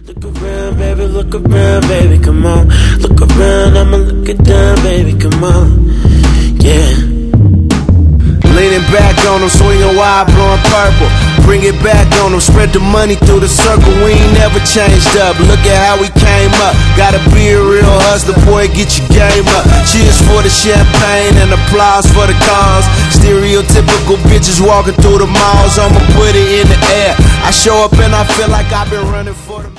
Look around, baby, come on. Look around, I'ma look it down, baby, come on. Yeah. Leaning back on them, swinging wide, blowing purple. Bring it back on them, spread the money through the circle. We ain't never changed up, look at how we came up. Gotta be a real hustler, boy, get your game up. Cheers for the champagne and applause for the cause. Stereotypical bitches walking through the malls, I'ma put it in the air. I show up and I feel like I've been running for the